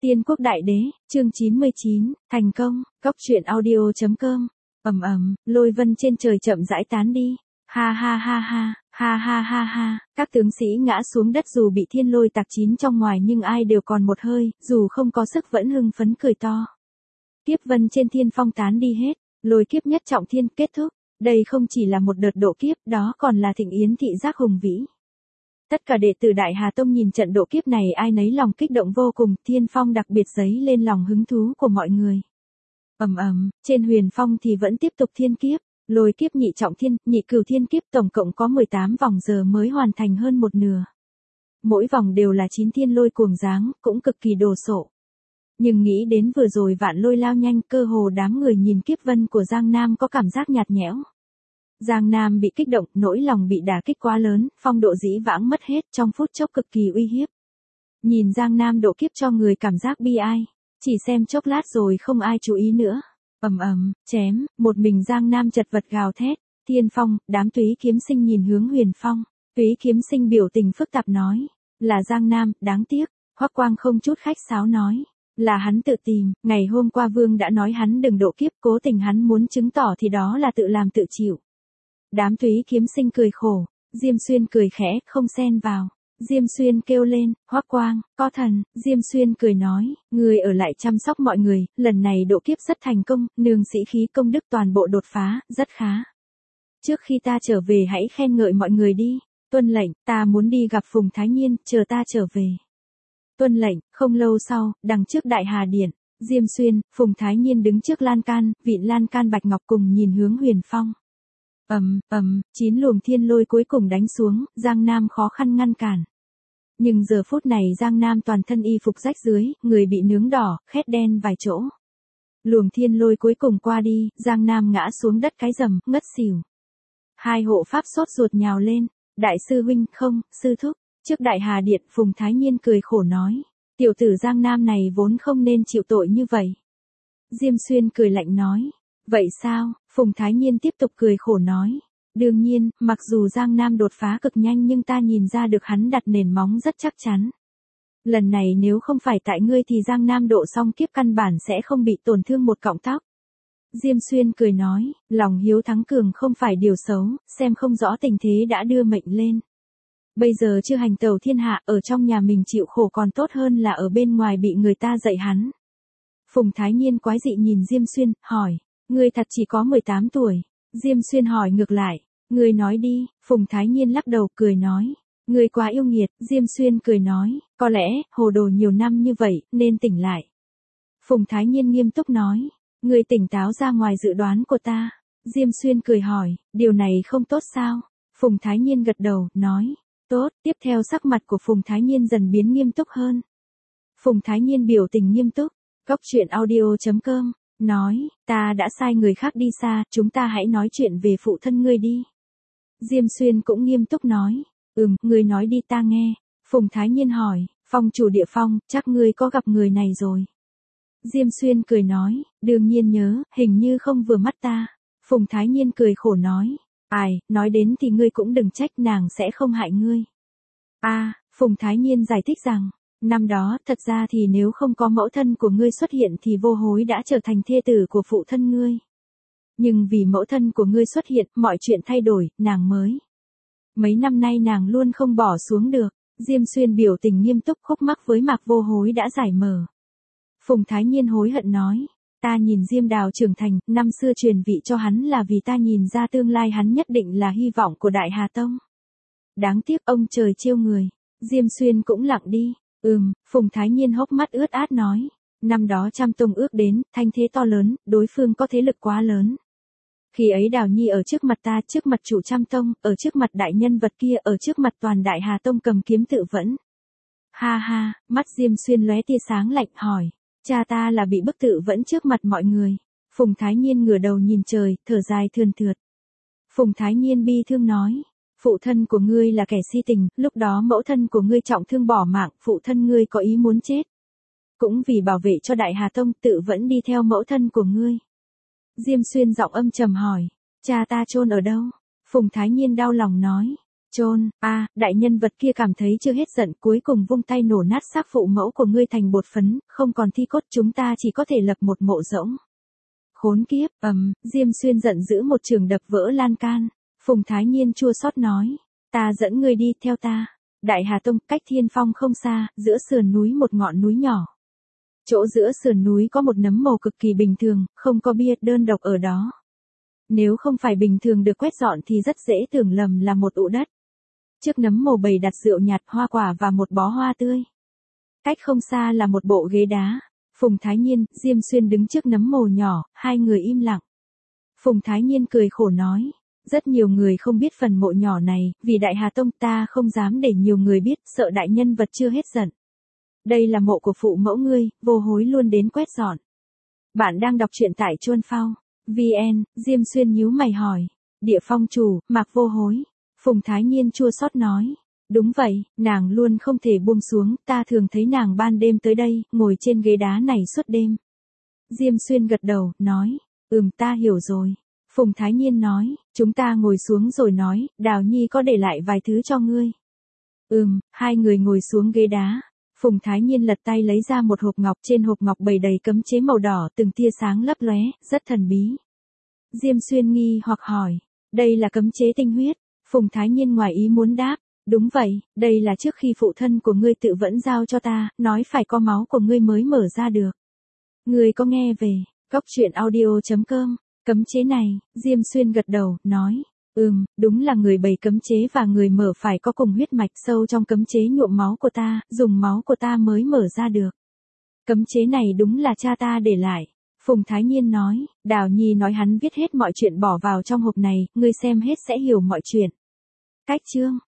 Tiên quốc đại đế, chương 99, thành công, góc truyện audio.com. Lôi vân trên trời chậm rãi tán đi. Ha ha ha ha, ha ha ha ha, các tướng sĩ ngã xuống đất dù bị thiên lôi tạc chín trong ngoài nhưng ai đều còn một hơi, dù không có sức vẫn hưng phấn cười to. Kiếp vân trên thiên phong tán đi hết, lôi kiếp nhất trọng thiên kết thúc. Đây không chỉ là một đợt độ kiếp, đó còn là thịnh yến thị giác hùng vĩ. Tất cả đệ tử Đại Hà Tông nhìn trận độ kiếp này ai nấy lòng kích động vô cùng, thiên phong đặc biệt dấy lên lòng hứng thú của mọi người. Trên huyền phong thì vẫn tiếp tục thiên kiếp, lôi kiếp nhị trọng thiên, nhị cửu thiên kiếp tổng cộng có 18 vòng giờ mới hoàn thành hơn một nửa. Mỗi vòng đều là 9 thiên lôi cuồng dáng, cũng cực kỳ đồ sộ. Nhưng nghĩ đến vừa rồi vạn lôi lao nhanh, cơ hồ đám người nhìn kiếp vân của Giang Nam có cảm giác nhạt nhẽo. Giang Nam bị kích động, nỗi lòng bị đả kích quá lớn, phong độ dĩ vãng mất hết trong phút chốc cực kỳ uy hiếp. Nhìn Giang Nam độ kiếp cho người cảm giác bi ai, chỉ xem chốc lát rồi không ai chú ý nữa. Chém, một mình Giang Nam chật vật gào thét, thiên phong, đám Túy Kiếm Sinh nhìn hướng huyền phong, Túy Kiếm Sinh biểu tình phức tạp nói, là Giang Nam, đáng tiếc, Hoắc Quang không chút khách sáo nói. Là hắn tự tìm, ngày hôm qua Vương đã nói hắn đừng độ kiếp, cố tình hắn muốn chứng tỏ thì đó là tự làm tự chịu. Đám Túy Kiếm Sinh cười khổ, Diêm Xuyên cười khẽ, không xen vào. Diêm Xuyên kêu lên, Hoắc Quang, có thần, Diêm Xuyên cười nói, người ở lại chăm sóc mọi người, lần này độ kiếp rất thành công, nương sĩ khí công đức toàn bộ đột phá, rất khá. Trước khi ta trở về hãy khen ngợi mọi người đi, tuân lệnh, ta muốn đi gặp Phùng Thái Nhiên, chờ ta trở về. Tuân lệnh, không lâu sau, đằng trước Đại Hà Điện, Diêm Xuyên, Phùng Thái Nhiên đứng trước lan can, vịn lan can bạch ngọc cùng nhìn hướng huyền phong. 9 luồng thiên lôi cuối cùng đánh xuống, Giang Nam khó khăn ngăn cản. Nhưng giờ phút này Giang Nam toàn thân y phục rách dưới, người bị nướng đỏ, khét đen vài chỗ. Luồng thiên lôi cuối cùng qua đi, Giang Nam ngã xuống đất cái rầm, ngất xỉu. Hai hộ pháp sốt ruột nhào lên, đại sư huynh không, sư thúc. Trước Đại Hà Điện, Phùng Thái Nhiên cười khổ nói, tiểu tử Giang Nam này vốn không nên chịu tội như vậy. Diêm Xuyên cười lạnh nói, vậy sao? Phùng Thái Nhiên tiếp tục cười khổ nói, đương nhiên, mặc dù Giang Nam đột phá cực nhanh nhưng ta nhìn ra được hắn đặt nền móng rất chắc chắn. Lần này nếu không phải tại ngươi thì Giang Nam độ xong kiếp căn bản sẽ không bị tổn thương một cọng tóc. Diêm Xuyên cười nói, lòng hiếu thắng cường không phải điều xấu, xem không rõ tình thế đã đưa mệnh lên. Bây giờ chưa hành tẩu thiên hạ, ở trong nhà mình chịu khổ còn tốt hơn là ở bên ngoài bị người ta dạy hắn. Phùng Thái Nhiên quái dị nhìn Diêm Xuyên, hỏi, ngươi thật chỉ có 18 tuổi. Diêm Xuyên hỏi ngược lại, ngươi nói đi. Phùng Thái Nhiên lắc đầu cười nói, ngươi quá yêu nghiệt. Diêm Xuyên cười nói, có lẽ, hồ đồ nhiều năm như vậy, nên tỉnh lại. Phùng Thái Nhiên nghiêm túc nói, ngươi tỉnh táo ra ngoài dự đoán của ta. Diêm Xuyên cười hỏi, điều này không tốt sao? Phùng Thái Nhiên gật đầu, nói, tốt. Tiếp theo sắc mặt của Phùng Thái Nhiên dần biến nghiêm túc hơn. Phùng Thái Nhiên biểu tình nghiêm túc, góc truyện audio.com, nói, ta đã sai người khác đi xa, chúng ta hãy nói chuyện về phụ thân ngươi đi. Diêm Xuyên cũng nghiêm túc nói, ngươi nói đi ta nghe. Phùng Thái Nhiên hỏi, Phong chủ Địa Phong, chắc ngươi có gặp người này rồi. Diêm Xuyên cười nói, đương nhiên nhớ, hình như không vừa mắt ta. Phùng Thái Nhiên cười khổ nói, ai, nói đến thì ngươi cũng đừng trách, nàng sẽ không hại ngươi. Phùng Thái Nhiên giải thích rằng, năm đó, thật ra thì nếu không có mẫu thân của ngươi xuất hiện thì vô hối đã trở thành thê tử của phụ thân ngươi. Nhưng vì mẫu thân của ngươi xuất hiện, mọi chuyện thay đổi, nàng mới. Mấy năm nay nàng luôn không bỏ xuống được. Diêm Xuyên biểu tình nghiêm túc, khúc mắc với Mạc Vô Hối đã giải mở. Phùng Thái Nhiên hối hận nói, ta nhìn Diêm Đào trưởng thành, năm xưa truyền vị cho hắn là vì ta nhìn ra tương lai hắn nhất định là hy vọng của Đại Hà Tông. Đáng tiếc ông trời trêu người. Diêm Xuyên cũng lặng đi. Phùng Thái Nhiên hốc mắt ướt át nói, năm đó Trăm Tông ước đến, thanh thế to lớn, đối phương có thế lực quá lớn. Khi ấy Đào Nhi ở trước mặt ta, trước mặt chủ Trăm Tông, ở trước mặt đại nhân vật kia, ở trước mặt toàn Đại Hà Tông cầm kiếm tự vẫn. Ha ha, mắt Diêm Xuyên lóe tia sáng lạnh hỏi, cha ta là bị bức tự vẫn trước mặt mọi người. Phùng Thái Nhiên ngửa đầu nhìn trời, thở dài thườn thượt. Phùng Thái Nhiên bi thương nói, phụ thân của ngươi là kẻ si tình, lúc đó mẫu thân của ngươi trọng thương bỏ mạng, phụ thân ngươi có ý muốn chết. Cũng vì bảo vệ cho Đại Hà Tông tự vẫn đi theo mẫu thân của ngươi. Diêm Xuyên giọng âm trầm hỏi, cha ta chôn ở đâu? Phùng Thái Nhiên đau lòng nói, Chôn, đại nhân vật kia cảm thấy chưa hết giận, cuối cùng vung tay nổ nát xác phụ mẫu của ngươi thành bột phấn, không còn thi cốt, chúng ta chỉ có thể lập một mộ rỗng. Khốn kiếp, Diêm Xuyên giận dữ một trường đập vỡ lan can. Phùng Thái Nhiên chua xót nói, ta dẫn ngươi đi, theo ta. Đại Hà Tông, cách Thiên Phong không xa, giữa sườn núi một ngọn núi nhỏ. Chỗ giữa sườn núi có một nấm mồ cực kỳ bình thường, không có bia đơn độc ở đó. Nếu không phải bình thường được quét dọn thì rất dễ tưởng lầm là một ụ đất. Trước nấm mồ bày đặt rượu nhạt, hoa quả và một bó hoa tươi. Cách không xa là một bộ ghế đá. Phùng Thái Nhiên, Diêm Xuyên đứng trước nấm mồ nhỏ, hai người im lặng. Phùng Thái Nhiên cười khổ nói, rất nhiều người không biết phần mộ nhỏ này, vì Đại Hà Tông ta không dám để nhiều người biết, sợ đại nhân vật chưa hết giận. Đây là mộ của phụ mẫu ngươi, Vô Hối luôn đến quét dọn. Bạn đang đọc truyện tại Chuân Phao. VN, Diêm Xuyên nhíu mày hỏi. Địa Phong chủ, Mạc Vô Hối. Phùng Thái Nhiên chua xót nói. Đúng vậy, nàng luôn không thể buông xuống, ta thường thấy nàng ban đêm tới đây, ngồi trên ghế đá này suốt đêm. Diêm Xuyên gật đầu, nói. Ta hiểu rồi. Phùng Thái Nhiên nói, chúng ta ngồi xuống rồi nói, Đào Nhi có để lại vài thứ cho ngươi. Hai người ngồi xuống ghế đá. Phùng Thái Nhiên lật tay lấy ra một hộp ngọc, trên hộp ngọc bày đầy cấm chế màu đỏ, từng tia sáng lấp lóe, rất thần bí. Diêm Xuyên nghi hoặc hỏi, đây là cấm chế tinh huyết. Phùng Thái Nhiên ngoài ý muốn đáp, đúng vậy, đây là trước khi phụ thân của ngươi tự vẫn giao cho ta, nói phải có máu của ngươi mới mở ra được. Ngươi có nghe về, goctruyện.audio.com, cấm chế này, Diêm Xuyên gật đầu, nói, đúng là người bày cấm chế và người mở phải có cùng huyết mạch, sâu trong cấm chế nhuộm máu của ta, dùng máu của ta mới mở ra được. Cấm chế này đúng là cha ta để lại. Phùng Thái Nhiên nói, Đào Nhi nói hắn viết hết mọi chuyện bỏ vào trong hộp này, ngươi xem hết sẽ hiểu mọi chuyện. Cách chương